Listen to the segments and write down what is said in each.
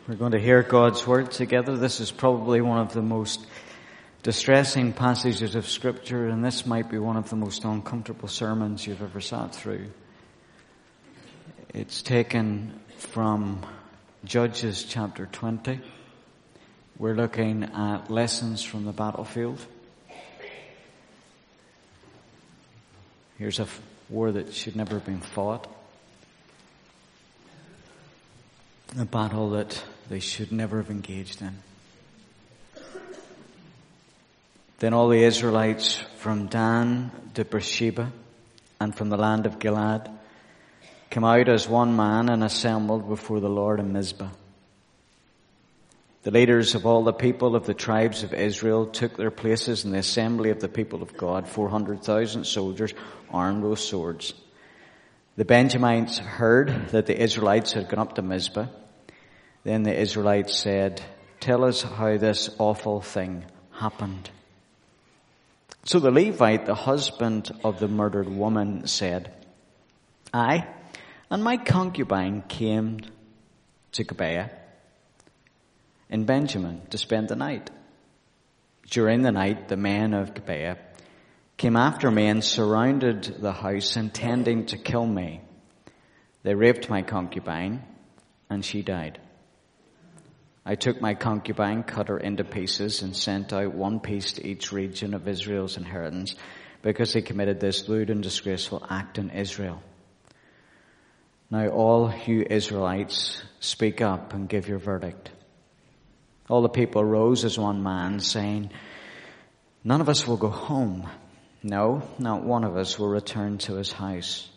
We're going to hear God's Word together. This is probably one of the most distressing passages of Scripture, and this might be one of the most uncomfortable sermons you've ever sat through. It's taken from Judges chapter 20. We're looking at lessons from the battlefield. Here's a war that should never have been fought. A battle that they should never have engaged in. Then all the Israelites from Dan to Beersheba and from the land of Gilead came out as one man and assembled before the Lord in Mizpah. The leaders of all the people of the tribes of Israel took their places in the assembly of the people of God, 400,000 soldiers armed with swords. The Benjamites heard that the Israelites had gone up to Mizpah. Then the Israelites said, "Tell us how this awful thing happened." So the Levite, the husband of the murdered woman, said, "I and my concubine came to Gibeah in Benjamin to spend the night. During the night, the men of Gibeah came after me and surrounded the house, intending to kill me. They raped my concubine, and she died. I took my concubine, cut her into pieces, and sent out one piece to each region of Israel's inheritance, because they committed this lewd and disgraceful act in Israel. Now all you Israelites, speak up and give your verdict." All the people rose as one man, saying, "None of us will go home. No, not one of us will return to his house.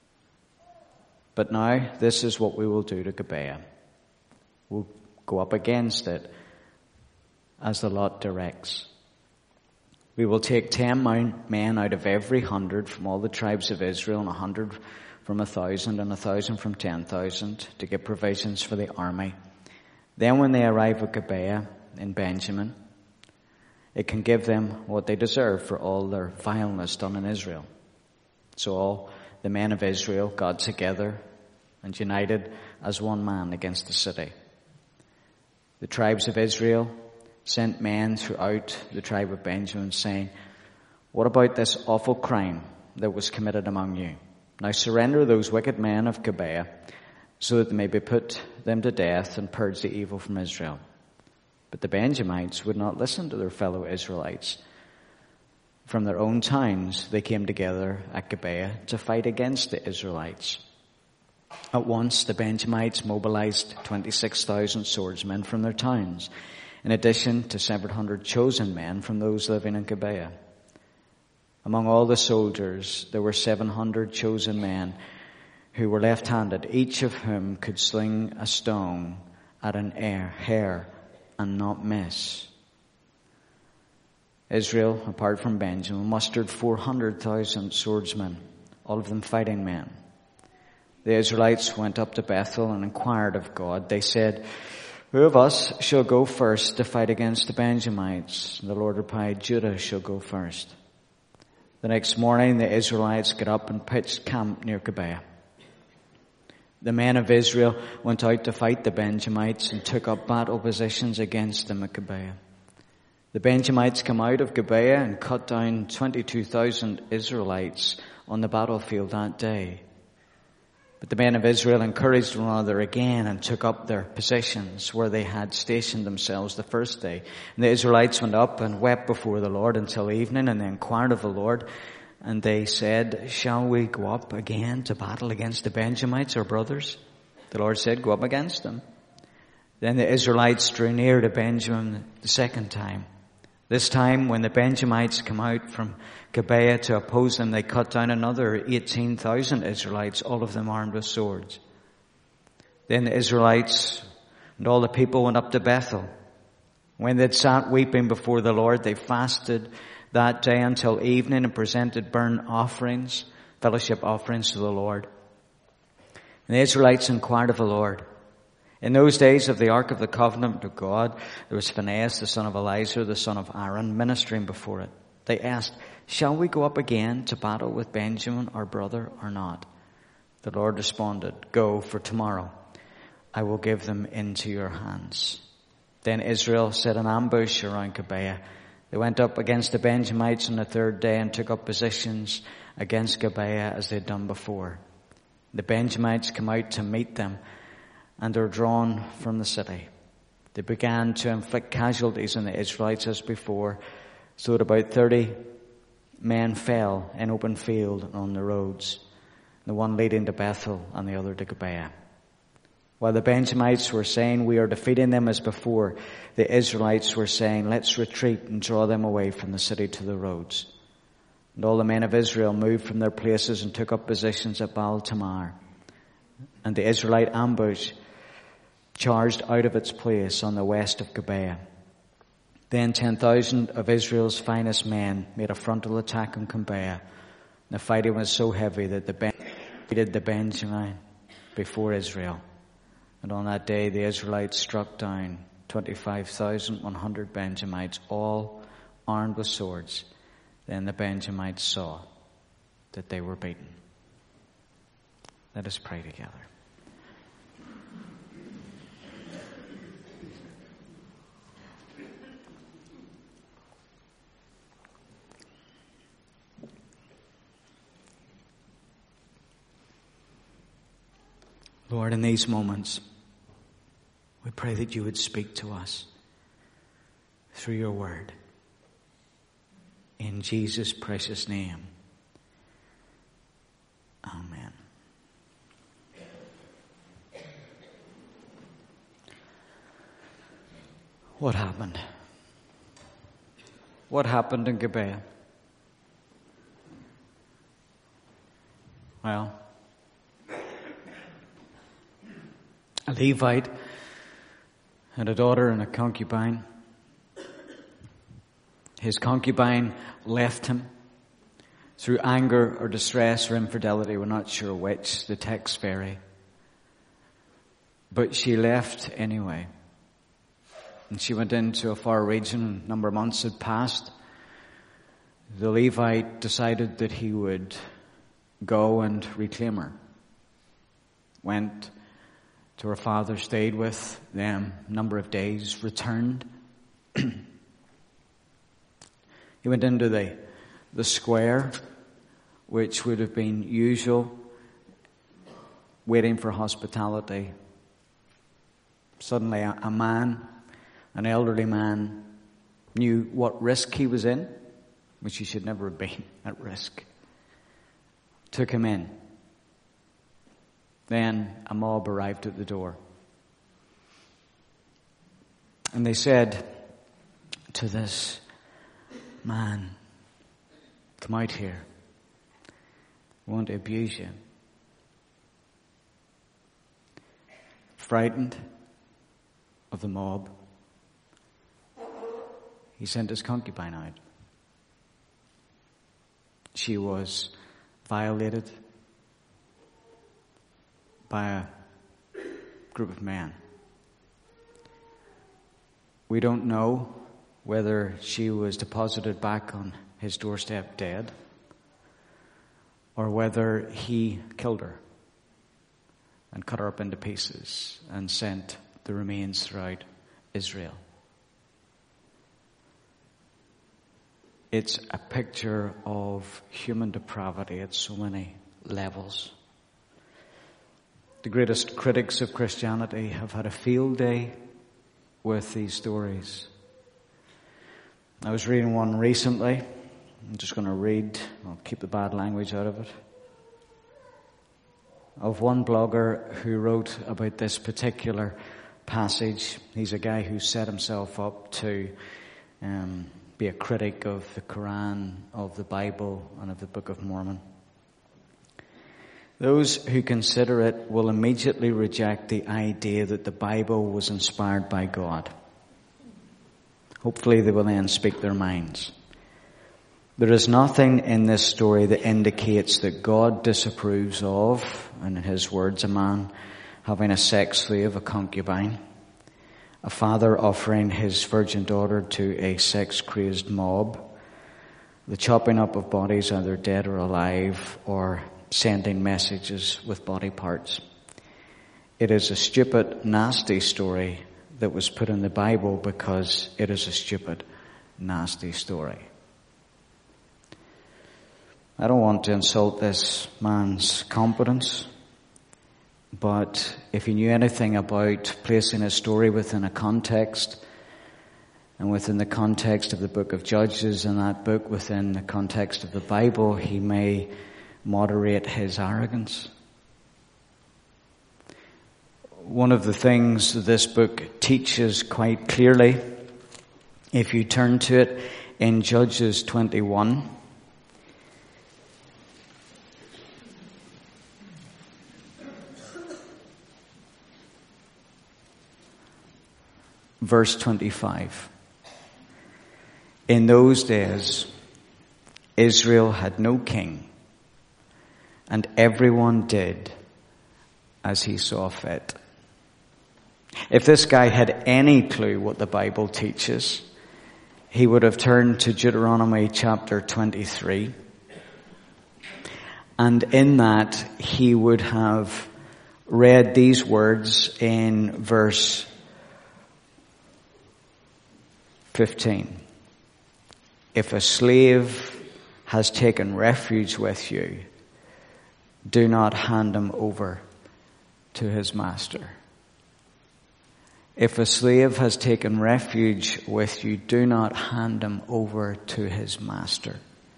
But now this is what we will do to Gibeah. We'll go up against it as the lot directs. We will take 10 men out of every 100 from all the tribes of Israel, and 100 from 1,000, and 1,000 from 10,000 to get provisions for the army. Then when they arrive at Gibeah in Benjamin, it can give them what they deserve for all their vileness done in Israel." So all the men of Israel got together and united as one man against the city. The tribes of Israel sent men throughout the tribe of Benjamin, saying, "What about this awful crime that was committed among you? Now surrender those wicked men of Gibeah, so that they may be put them to death and purge the evil from Israel." But the Benjamites would not listen to their fellow Israelites. From their own towns they came together at Gibeah to fight against the Israelites. At once the Benjamites mobilized 26,000 swordsmen from their towns, in addition to 700 chosen men from those living in Gibeah. Among all the soldiers there were 700 chosen men who were left-handed, each of whom could sling a stone at an hare and not miss. Israel, apart from Benjamin, mustered 400,000 swordsmen, all of them fighting men. The Israelites went up to Bethel and inquired of God. They said, "Who of us shall go first to fight against the Benjamites?" The Lord replied, "Judah shall go first." The next morning the Israelites got up and pitched camp near Gibeah. The men of Israel went out to fight the Benjamites and took up battle positions against them at Gibeah. The Benjamites came out of Gibeah and cut down 22,000 Israelites on the battlefield that day. But the men of Israel encouraged one another again and took up their positions where they had stationed themselves the first day. And the Israelites went up and wept before the Lord until evening, and they inquired of the Lord. And they said, "Shall we go up again to battle against the Benjamites, our brothers?" The Lord said, "Go up against them." Then the Israelites drew near to Benjamin the second time. This time, when the Benjamites came out from Gibeah to oppose them, they cut down another 18,000 Israelites, all of them armed with swords. Then the Israelites and all the people went up to Bethel. When they'd sat weeping before the Lord, they fasted that day until evening and presented burnt offerings, fellowship offerings to the Lord. And the Israelites inquired of the Lord. In those days of the Ark of the Covenant of God, there was Phinehas, the son of Eleazar, the son of Aaron, ministering before it. They asked, "Shall we go up again to battle with Benjamin, our brother, or not?" The Lord responded, "Go, for tomorrow I will give them into your hands. Then Israel set an ambush around Gibeah. They went up against the Benjamites on the third day and took up positions against Gibeah as they had done before. The Benjamites came out to meet them and were drawn from the city. They began to inflict casualties on the Israelites as before, so that about 30 men fell in open field and on the roads, the one leading to Bethel and the other to Gibeah. While the Benjamites were saying, we are defeating them as before, the Israelites were saying, let's retreat and draw them away from the city to the roads. And all the men of Israel moved from their places and took up positions at Baal Tamar. And the Israelite ambush charged out of its place on the west of Gibeah. Then 10,000 of Israel's finest men made a frontal attack on Gibeah. The fighting was so heavy that the defeated the Benjamin before Israel. And on that day the Israelites struck down 25,100 Benjamites, all armed with swords. Then the Benjamites saw that they were beaten. Let us pray together. Lord, in these moments, we pray that you would speak to us through your word. In Jesus' precious name. Amen. What happened? What happened in Gibeah? Well, a Levite had a daughter and a concubine. His concubine left him through anger or distress or infidelity. We're not sure which. The texts vary. But she left anyway. And she went into a far region. A number of months had passed. The Levite decided that he would go and reclaim her. Went to her father, stayed with them a number of days, returned. He went into the square, which would have been usual, waiting for hospitality. Suddenly a man, an elderly man, knew what risk he was in, which he should never have been at risk. Took him in. Then a mob arrived at the door. And they said to this man, come out here. We want to abuse you. Frightened of the mob, he sent his concubine out. She was violated by a group of men. We don't know whether she was deposited back on his doorstep dead or whether he killed her and cut her up into pieces and sent the remains throughout Israel. It's a picture of human depravity at so many levels. The greatest critics of Christianity have had a field day with these stories. I was reading one recently. I'm just going to read. I'll keep the bad language out of it. Of one blogger who wrote about this particular passage. He's a guy who set himself up to be a critic of the Quran, of the Bible, and of the Book of Mormon. Those who consider it will immediately reject the idea that the Bible was inspired by God. Hopefully they will then speak their minds. There is nothing in this story that indicates that God disapproves of, and in his words, a man having a sex slave, a concubine, a father offering his virgin daughter to a sex-crazed mob, the chopping up of bodies, either dead or alive, or sending messages with body parts. It is a stupid, nasty story that was put in the Bible because it is a stupid, nasty story. I don't want to insult this man's competence, but if he knew anything about placing a story within a context, and within the context of the book of Judges, and that book within the context of the Bible, he may moderate his arrogance. One of the things this book teaches quite clearly, if you turn to it in Judges 21, verse 25. In those days, Israel had no king, and everyone did as he saw fit. If this guy had any clue what the Bible teaches, he would have turned to Deuteronomy chapter 23. And in that, he would have read these words in verse 15. If a slave has taken refuge with you, do not hand him over to his master. If a slave has taken refuge with you, do not hand him over to his master.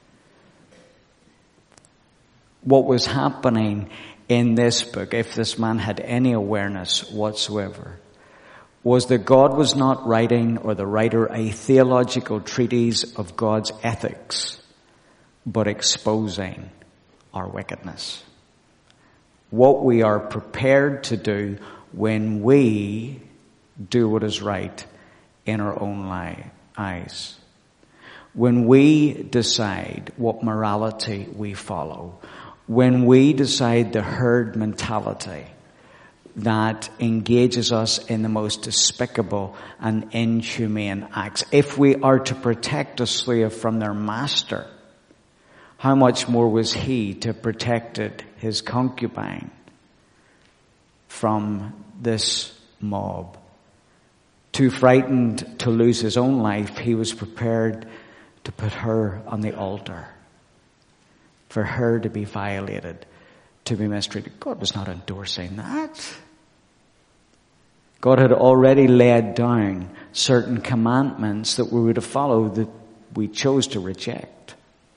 What was happening in this book, if this man had any awareness whatsoever, was that God was not writing, or the writer, a theological treatise of God's ethics, but exposing our wickedness. What we are prepared to do when we do what is right in our own eyes. When we decide what morality we follow. When we decide the herd mentality that engages us in the most despicable and inhumane acts. If we are to protect a slave from their master, how much more was he to protect his concubine from this mob? Too frightened to lose his own life, he was prepared to put her on the altar, for her to be violated, to be mistreated. God was not endorsing that. God had already laid down certain commandments that we were to follow that we chose to reject.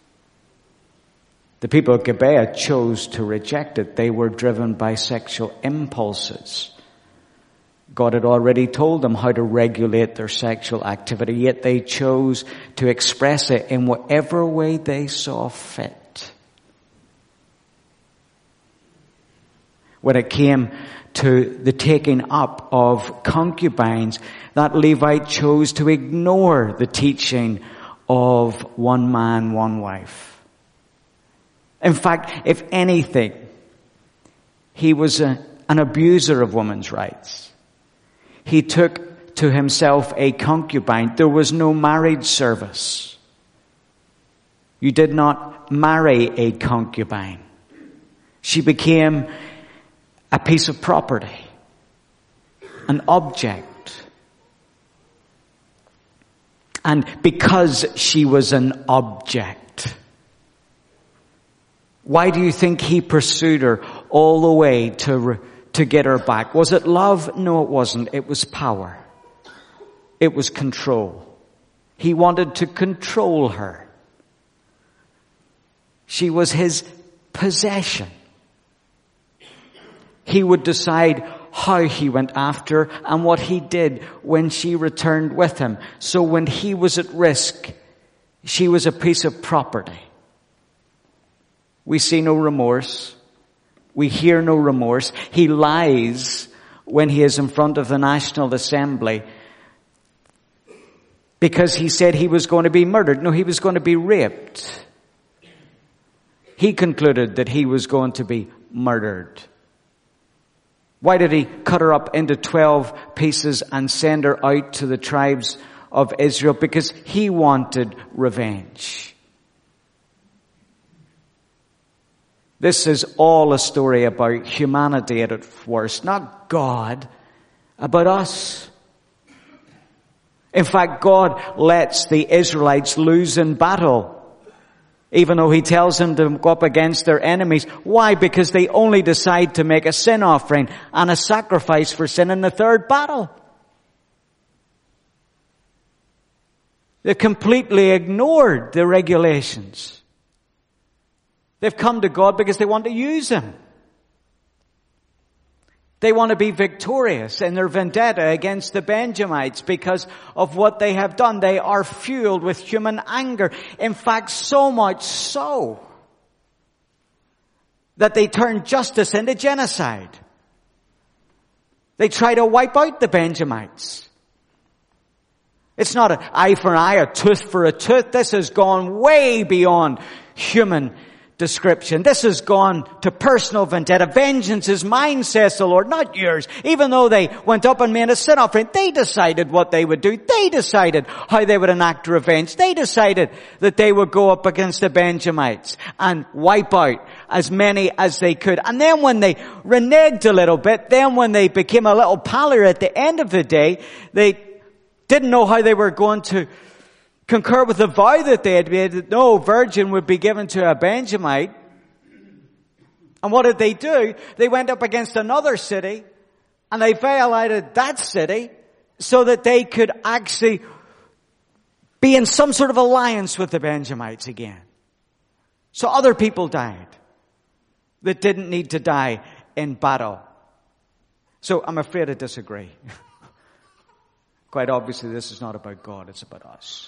The people of Gibeah chose to reject it. They were driven by sexual impulses. God had already told them how to regulate their sexual activity, yet they chose to express it in whatever way they saw fit. When it came to the taking up of concubines, that Levite chose to ignore the teaching of one man, one wife. In fact, if anything, he was an abuser of women's rights. He took to himself a concubine. There was no marriage service. You did not marry a concubine. She became a piece of property, an object. And because she was an object, why do you think he pursued her all the way to get her back? Was it love? No, it wasn't. It was power. It was control. He wanted to control her. She was his possession. He would decide how he went after and what he did when she returned with him. So when he was at risk, she was a piece of property. We see no remorse. We hear no remorse. He lies when he is in front of the National Assembly because he said he was going to be murdered. No, he was going to be raped. He concluded that he was going to be murdered. Why did he cut her up into 12 pieces and send her out to the tribes of Israel? Because he wanted revenge. This is all a story about humanity at its worst, not God, about us. In fact, God lets the Israelites lose in battle, even though he tells them to go up against their enemies. Why? Because they only decide to make a sin offering and a sacrifice for sin in the third battle. They completely ignored the regulations. They've come to God because they want to use Him. They want to be victorious in their vendetta against the Benjamites because of what they have done. They are fueled with human anger. In fact, so much so that they turn justice into genocide. They try to wipe out the Benjamites. It's not an eye for an eye, a tooth for a tooth. This has gone way beyond human description. This has gone to personal vendetta. Vengeance is mine, says the Lord, not yours. Even though they went up and made a sin offering, they decided what they would do. They decided how they would enact revenge. They decided that they would go up against the Benjamites and wipe out as many as they could. And then when they reneged a little bit, then when they became a little paler at the end of the day, they didn't know how they were going to concur with the vow that they had made that no virgin would be given to a Benjamite. And what did they do? They went up against another city and they violated that city so that they could actually be in some sort of alliance with the Benjamites again. So other people died that didn't need to die in battle. So I'm afraid I disagree. Quite obviously this is not about God, it's about us.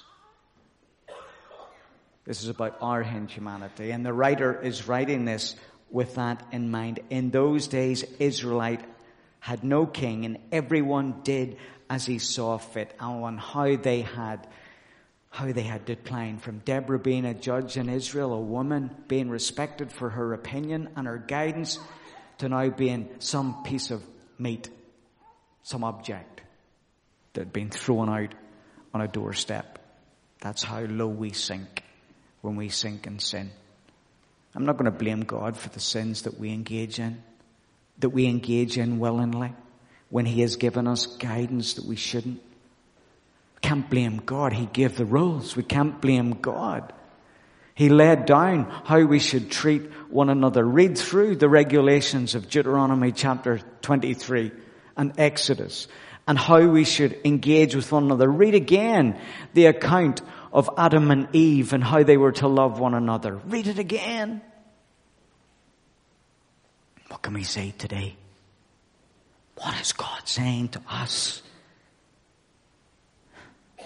This is about our humanity. And the writer is writing this with that in mind. In those days, Israelite had no king, and everyone did as he saw fit. And on how they had declined, from Deborah being a judge in Israel, a woman being respected for her opinion and her guidance, to now being some piece of meat, some object that had been thrown out on a doorstep. That's how low we sink when we sink in sin. I'm not going to blame God for the sins that we engage in willingly, when He has given us guidance that we shouldn't. We can't blame God. He gave the rules. We can't blame God. He laid down how we should treat one another. Read through the regulations of Deuteronomy chapter 23 and Exodus, and how we should engage with one another. Read again the account of Adam and Eve and how they were to love one another. Read it again. What can we say today? What is God saying to us? Do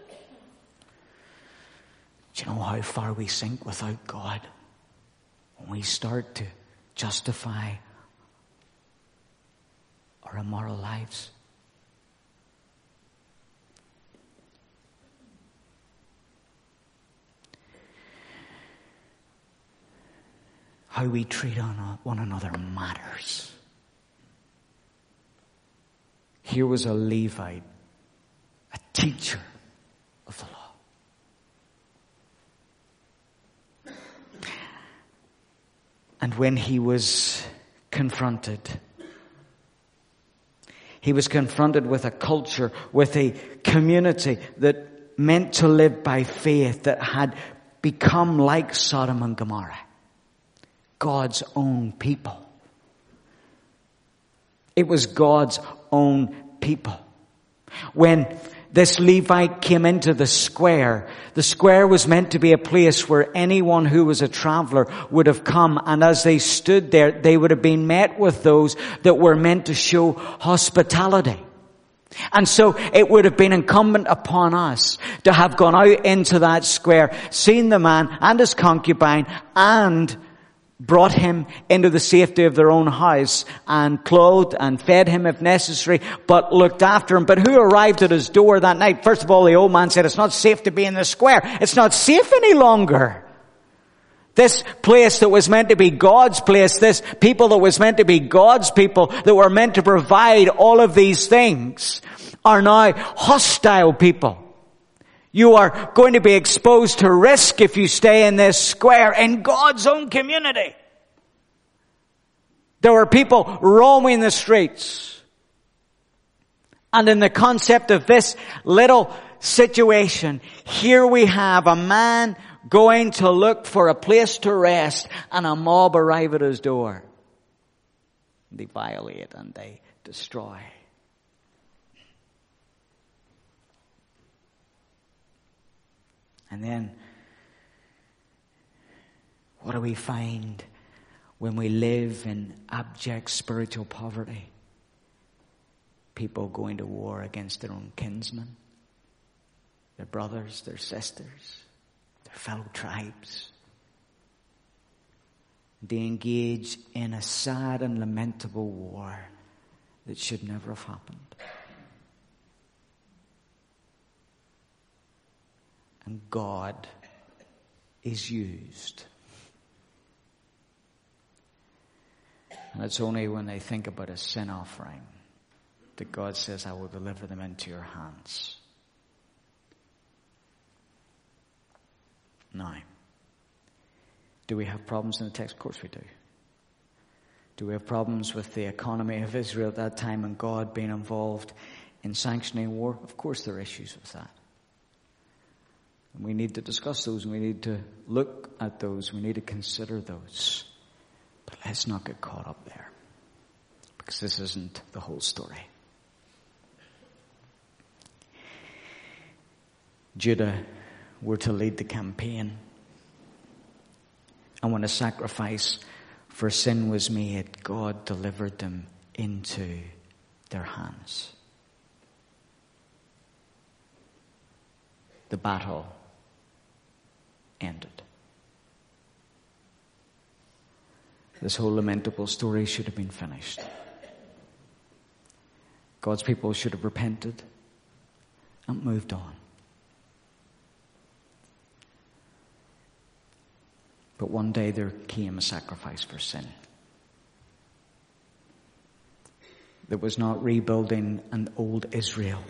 you know how far we sink without God? When we start to justify our immoral lives. How we treat one another matters. Here was a Levite, a teacher of the law. And when he was confronted with a culture, with a community that meant to live by faith, that had become like Sodom and Gomorrah. God's own people. It was God's own people. When this Levite came into the square was meant to be a place where anyone who was a traveler would have come, and as they stood there, they would have been met with those that were meant to show hospitality. And so it would have been incumbent upon us to have gone out into that square, seen the man and his concubine, and brought him into the safety of their own house and clothed and fed him if necessary, but looked after him. But who arrived at his door that night? First of all, the old man said, it's not safe to be in the square. It's not safe any longer. This place that was meant to be God's place, this people that was meant to be God's people, that were meant to provide all of these things, are now hostile people. You are going to be exposed to risk if you stay in this square in God's own community. There were people roaming the streets. And in the concept of this little situation, here we have a man going to look for a place to rest, and a mob arrive at his door. They violate and they destroy. And then, what do we find when we live in abject spiritual poverty? People going to war against their own kinsmen, their brothers, their sisters, their fellow tribes. They engage in a sad and lamentable war that should never have happened. And God is used. And it's only when they think about a sin offering that God says, I will deliver them into your hands. Now, do we have problems in the text? Of course we do. Do we have problems with the economy of Israel at that time and God being involved in sanctioning war? Of course there are issues with that. And we need to discuss those, and we need to look at those, we need to consider those. But let's not get caught up there, because this isn't the whole story. Judah were to lead the campaign. And when a sacrifice for sin was made, God delivered them into their hands. The battle ended. This whole lamentable story should have been finished. God's people should have repented and moved on. But one day there came a sacrifice for sin that was not rebuilding an old Israel,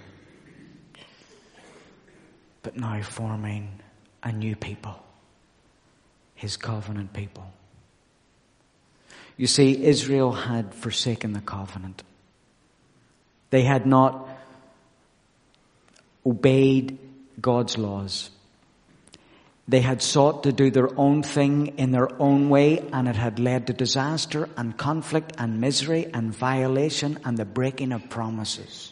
but now forming a new people, his covenant people. You see, Israel had forsaken the covenant. They had not obeyed God's laws. They had sought to do their own thing in their own way, and it had led to disaster and conflict and misery and violation and the breaking of promises.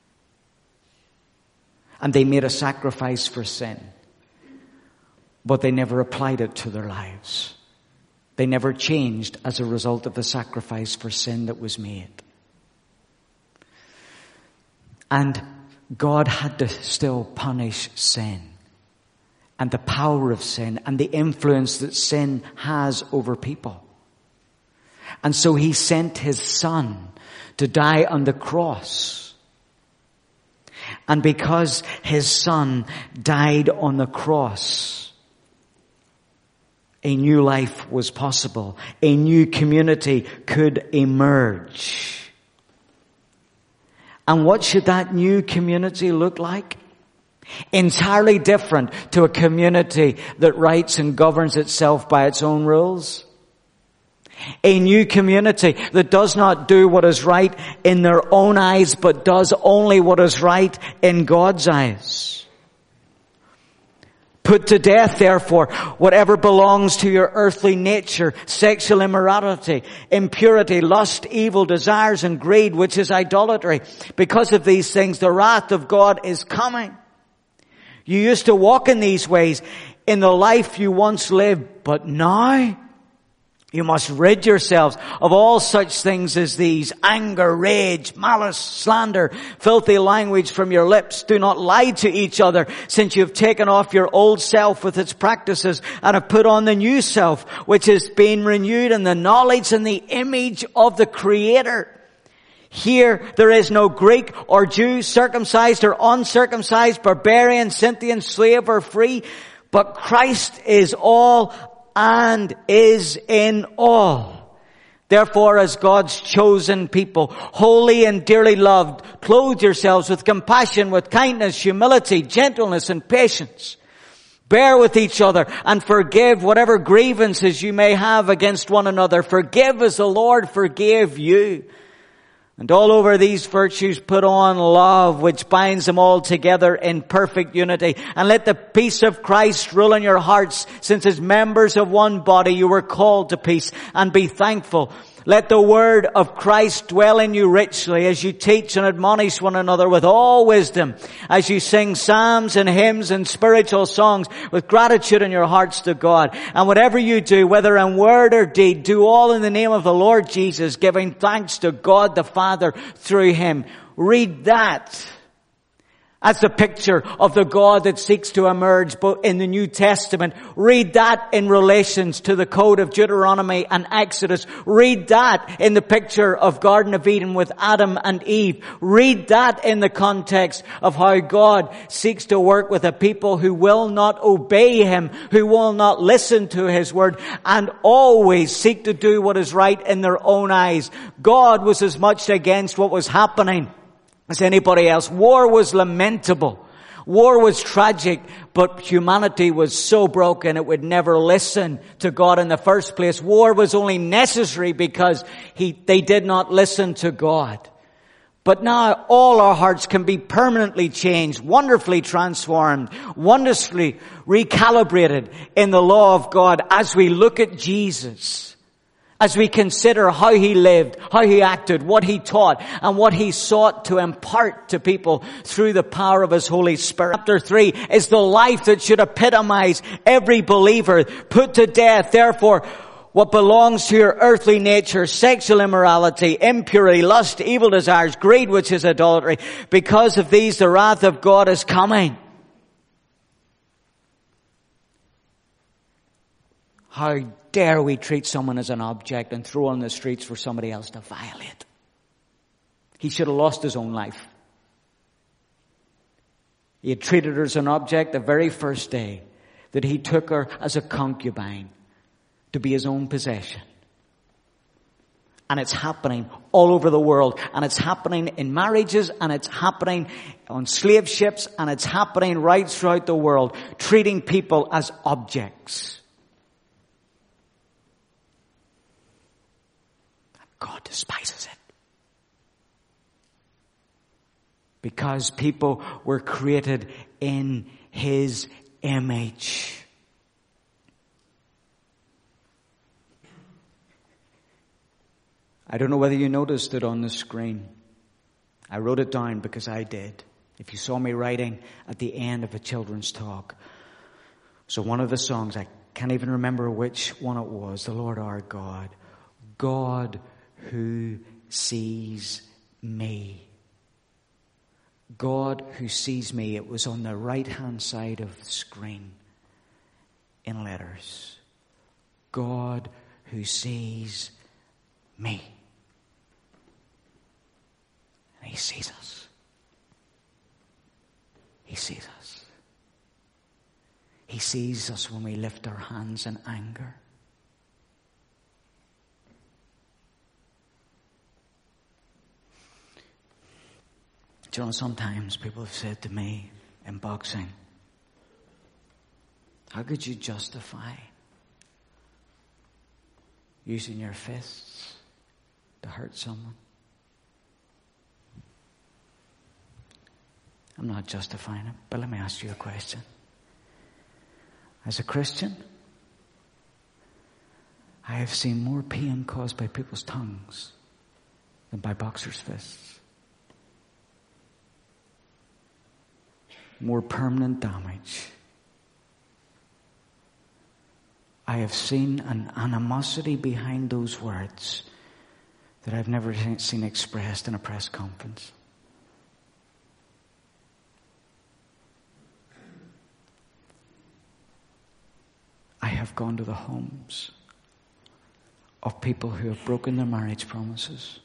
And they made a sacrifice for sin, but they never applied it to their lives. They never changed as a result of the sacrifice for sin that was made. And God had to still punish sin and the power of sin and the influence that sin has over people. And so he sent his son to die on the cross. And because his son died on the cross, a new life was possible. A new community could emerge. And what should that new community look like? Entirely different to a community that writes and governs itself by its own rules. A new community that does not do what is right in their own eyes, but does only what is right in God's eyes. Put to death, therefore, whatever belongs to your earthly nature: sexual immorality, impurity, lust, evil desires, and greed, which is idolatry. Because of these things, the wrath of God is coming. You used to walk in these ways in the life you once lived, but now you must rid yourselves of all such things as these: anger, rage, malice, slander, filthy language from your lips. Do not lie to each other, since you have taken off your old self with its practices and have put on the new self, which is being renewed in the knowledge and the image of the Creator. Here there is no Greek or Jew, circumcised or uncircumcised, barbarian, Scythian, slave or free, but Christ is all and is in all. Therefore, as God's chosen people, holy and dearly loved, clothe yourselves with compassion, with kindness, humility, gentleness, and patience. Bear with each other and forgive whatever grievances you may have against one another. Forgive as the Lord forgave you. And all over these virtues put on love, which binds them all together in perfect unity. And let the peace of Christ rule in your hearts, since as members of one body you were called to peace, and be thankful. Let the word of Christ dwell in you richly as you teach and admonish one another with all wisdom, as you sing psalms and hymns and spiritual songs with gratitude in your hearts to God. And whatever you do, whether in word or deed, do all in the name of the Lord Jesus, giving thanks to God the Father through Him. Read that. That's the picture of the God that seeks to emerge in the New Testament. Read that in relations to the code of Deuteronomy and Exodus. Read that in the picture of Garden of Eden with Adam and Eve. Read that in the context of how God seeks to work with a people who will not obey Him, who will not listen to His word, and always seek to do what is right in their own eyes. God was as much against what was happening as anybody else. War was lamentable. War was tragic, but humanity was so broken it would never listen to God in the first place. War was only necessary because they did not listen to God. But now all our hearts can be permanently changed, wonderfully transformed, wonderfully recalibrated in the law of God as we look at Jesus. As we consider how He lived, how He acted, what He taught, and what He sought to impart to people through the power of His Holy Spirit. Chapter 3 is the life that should epitomize every believer. Put to death, therefore, what belongs to your earthly nature: sexual immorality, impurity, lust, evil desires, greed, which is idolatry. Because of these, the wrath of God is coming. How dare we treat someone as an object and throw on the streets for somebody else to violate? He should have lost his own life. He had treated her as an object the very first day that he took her as a concubine to be his own possession. And it's happening all over the world. And it's happening in marriages, and it's happening on slave ships, and it's happening right throughout the world, treating people as objects. God despises it. Because people were created in His image. I don't know whether you noticed it on the screen. I wrote it down because I did. If you saw me writing at the end of a children's talk. So one of the songs, I can't even remember which one it was, the Lord our God. God who sees me. God who sees me. It was on the right-hand side of the screen in letters. God who sees me. And He sees us. He sees us. He sees us when we lift our hands in anger. Do you know, sometimes people have said to me in boxing, how could you justify using your fists to hurt someone? I'm not justifying it, but let me ask you a question. As a Christian, I have seen more pain caused by people's tongues than by boxers' fists. More permanent damage. I have seen an animosity behind those words that I've never seen expressed in a press conference. I have gone to the homes of people who have broken their marriage promises.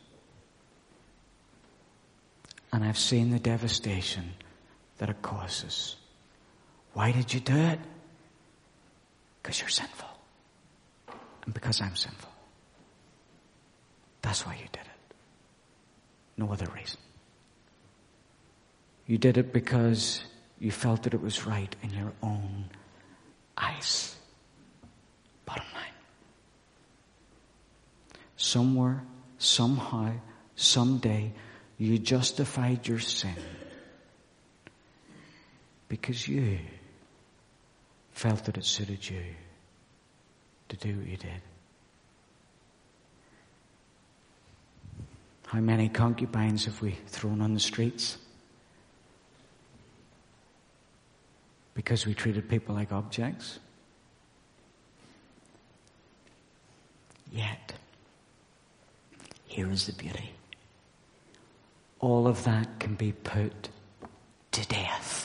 And I've seen the devastation that it causes. Why did you do it? Because you're sinful. And because I'm sinful. That's why you did it. No other reason. You did it because you felt that it was right in your own eyes. Bottom line. Somewhere, somehow, someday, you justified your sin because you felt that it suited you to do what you did. How many concubines have we thrown on the streets? Because we treated people like objects? Yet, here is the beauty. All of that can be put to death.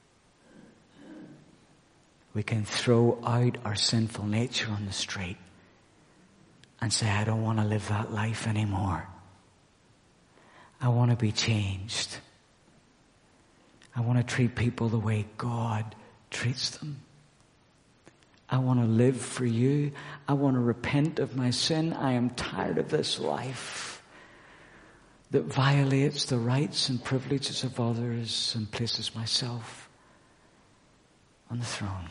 We can throw out our sinful nature on the street and say, I don't want to live that life anymore. I want to be changed. I want to treat people the way God treats them. I want to live for you. I want to repent of my sin. I am tired of this life that violates the rights and privileges of others and places myself on the throne.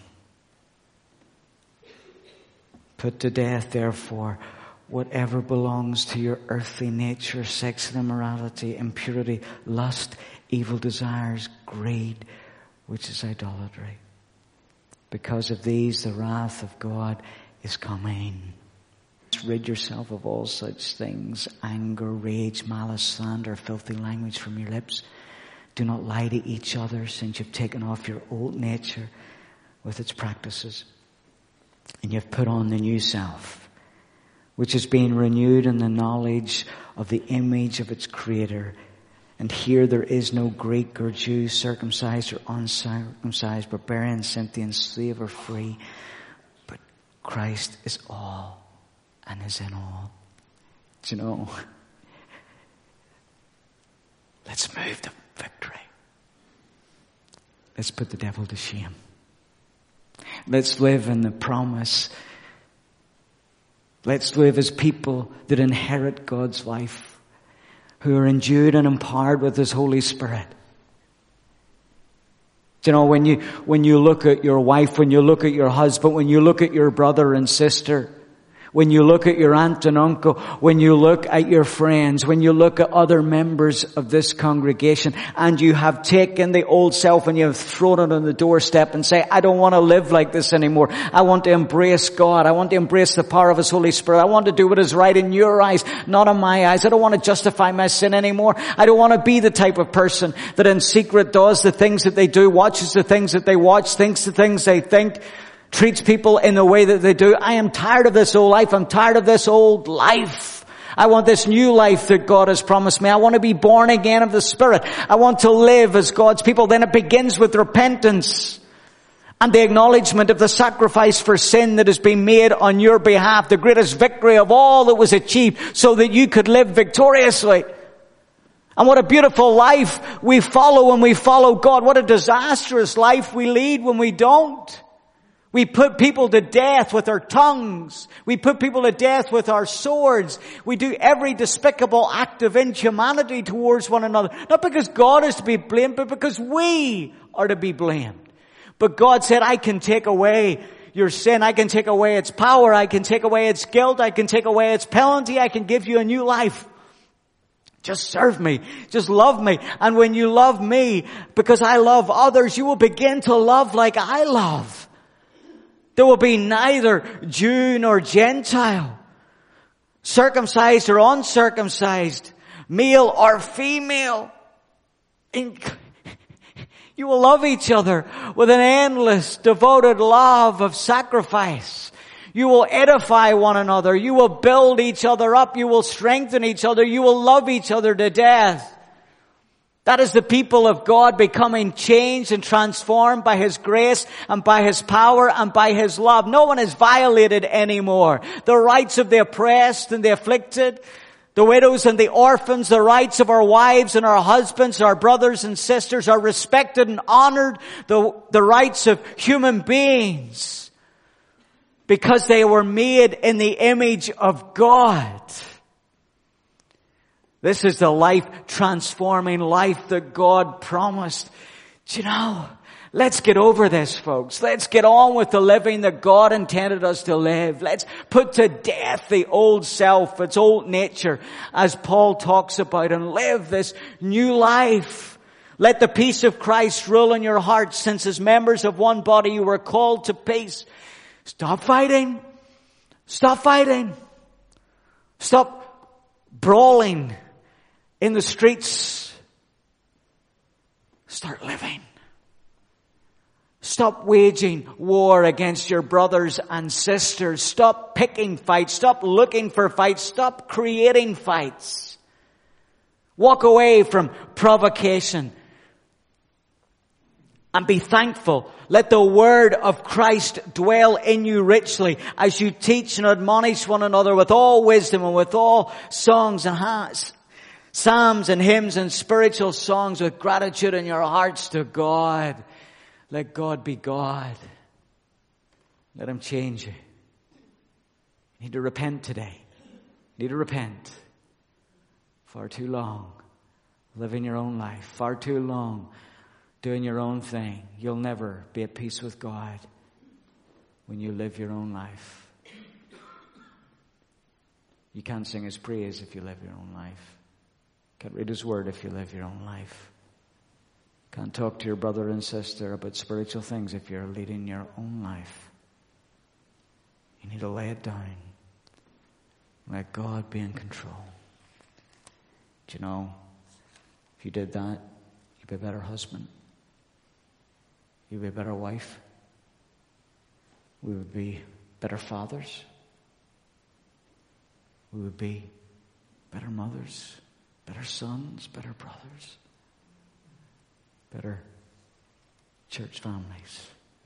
Put to death, therefore, whatever belongs to your earthly nature: sex and immorality, impurity, lust, evil desires, greed, which is idolatry. Because of these, the wrath of God is coming. Rid yourself of all such things: anger, rage, malice, slander, filthy language from your lips. Do not lie to each other, since you've taken off your old nature with its practices, and you've put on the new self, which is being renewed in the knowledge of the image of its creator. And here there is no Greek or Jew, circumcised or uncircumcised, barbarian, Scythian, slave or free, but Christ is all and is in all. Do you know? Let's move to victory. Let's put the devil to shame. Let's live in the promise. Let's live as people that inherit God's life, who are endued and empowered with His Holy Spirit. Do you know, when you look at your wife, when you look at your husband, when you look at your brother and sister, when you look at your aunt and uncle, when you look at your friends, when you look at other members of this congregation, and you have taken the old self and you have thrown it on the doorstep and say, I don't want to live like this anymore. I want to embrace God. I want to embrace the power of His Holy Spirit. I want to do what is right in your eyes, not in my eyes. I don't want to justify my sin anymore. I don't want to be the type of person that in secret does the things that they do, watches the things that they watch, thinks the things they think, treats people in the way that they do. I am tired of this old life. I'm tired of this old life. I want this new life that God has promised me. I want to be born again of the Spirit. I want to live as God's people. Then it begins with repentance and the acknowledgement of the sacrifice for sin that has been made on your behalf, the greatest victory of all that was achieved, so that you could live victoriously. And what a beautiful life we follow when we follow God. What a disastrous life we lead when we don't. We put people to death with our tongues. We put people to death with our swords. We do every despicable act of inhumanity towards one another. Not because God is to be blamed, but because we are to be blamed. But God said, I can take away your sin. I can take away its power. I can take away its guilt. I can take away its penalty. I can give you a new life. Just serve me. Just love me. And when you love me, because I love others, you will begin to love like I love. There will be neither Jew nor Gentile, circumcised or uncircumcised, male or female. You will love each other with an endless, devoted love of sacrifice. You will edify one another. You will build each other up. You will strengthen each other. You will love each other to death. That is the people of God becoming changed and transformed by His grace and by His power and by His love. No one is violated anymore. The rights of the oppressed and the afflicted, the widows and the orphans, the rights of our wives and our husbands, our brothers and sisters are respected and honored. The rights of human beings, because they were made in the image of God. This is the life-transforming life that God promised. Do you know, Let's get over this, folks. Let's get on with the living that God intended us to live. Let's put to death the old self, its old nature, as Paul talks about, and live this new life. Let the peace of Christ rule in your hearts, since as members of one body you were called to peace. Stop fighting. Stop fighting. Stop brawling in the streets. Start living. Stop waging war against your brothers and sisters. Stop picking fights. Stop looking for fights. Stop creating fights. Walk away from provocation. And be thankful. Let the word of Christ dwell in you richly as you teach and admonish one another with all wisdom and with all songs and psalms and hymns and spiritual songs with gratitude in your hearts to God. Let God be God. Let Him change you. You need to repent today. You need to repent. Far too long living your own life. Far too long doing your own thing. You'll never be at peace with God when you live your own life. You can't sing His praise if you live your own life. Can't read His word if you live your own life. Can't talk to your brother and sister about spiritual things if you're leading your own life. You need to lay it down. Let God be in control. Do you know, if you did that, you'd be a better husband. You'd be a better wife. We would be better fathers. We would be better mothers, better sons, better brothers. Better church families.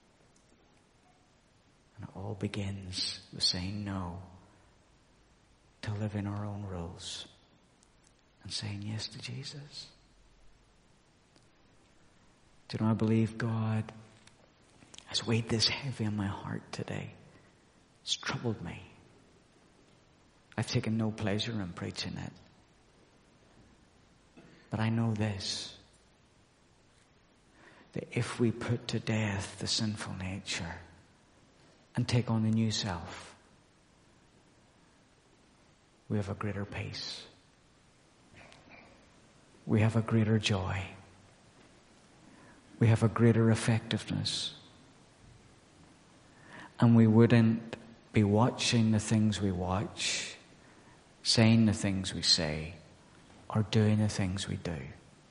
And it all begins with saying no to living our own rules and saying yes to Jesus. Do you know, I believe God has weighed this heavy on my heart today. It's troubled me. I've taken no pleasure in preaching it. But I know this, that if we put to death the sinful nature and take on the new self, we have a greater peace. We have a greater joy. We have a greater effectiveness. And we wouldn't be watching the things we watch, saying the things we say, or doing the things we do.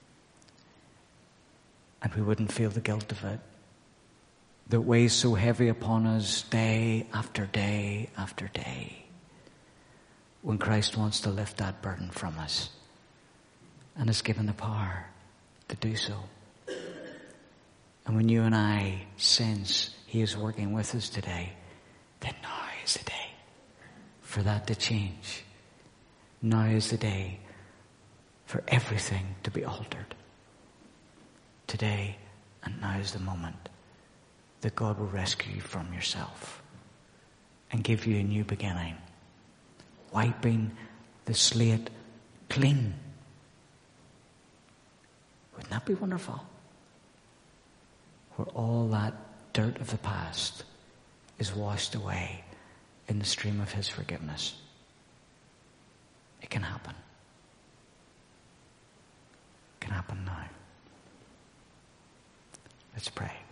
And we wouldn't feel the guilt of it that weighs so heavy upon us day after day after day, when Christ wants to lift that burden from us and is given the power to do so. And when you and I sense He is working with us today, then now is the day for that to change. Now is the day for everything to be altered. Today and now is the moment that God will rescue you from yourself and give you a new beginning, wiping the slate clean. Wouldn't that be wonderful? Where all that dirt of the past is washed away in the stream of His forgiveness. It can happen. It can happen now. Let's pray.